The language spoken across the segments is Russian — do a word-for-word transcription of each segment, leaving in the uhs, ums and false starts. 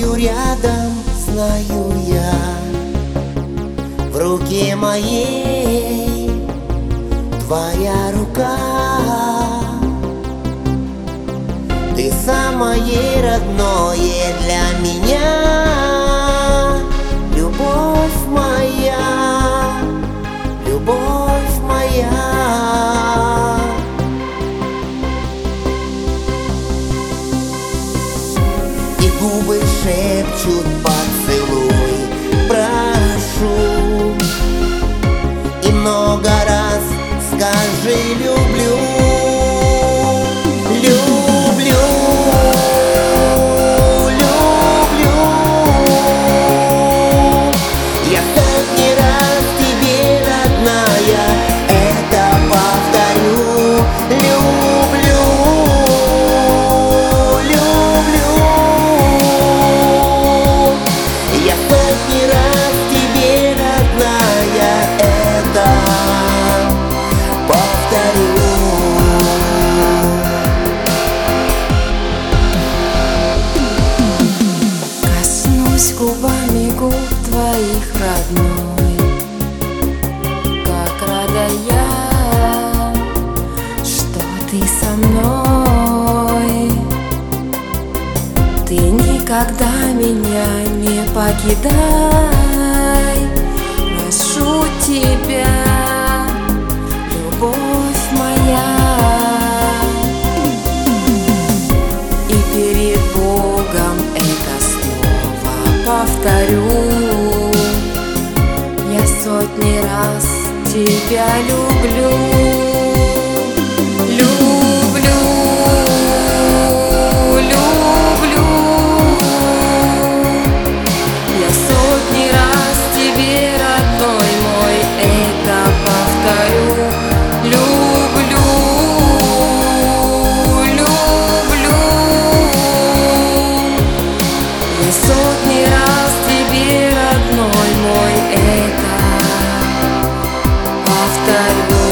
тобою рядом, знаю я. В руке моей твоя рука. Ты самое родное для меня. Любовь моя, любовь моя. И губы шепчут поцелуй, прошу. И много раз скажи люблю. Люблю, люблю. Я сотни раз тебе, родная, это повторю. Люблю, люблю. Я сотни раз тебе, родная, это повторю. Губами губ твоих, родной, как рада я, что ты со мной. Ты никогда меня не покидай, прошу тебя, любовь моя. И перед Богом это повторю, я сотни раз тебя люблю. Люблю, люблю. Я сотни раз тебе, родной мой, это повторю. Люблю, люблю. Я сотни раз тебе, родной мой, это повторю.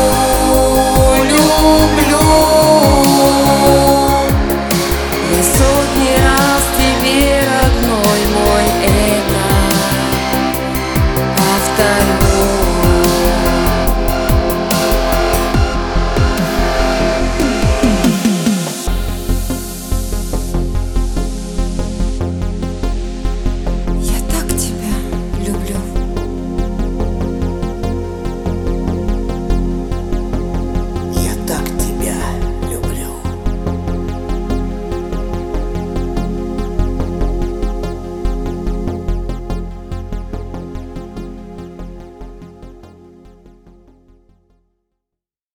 Люблю, люблю.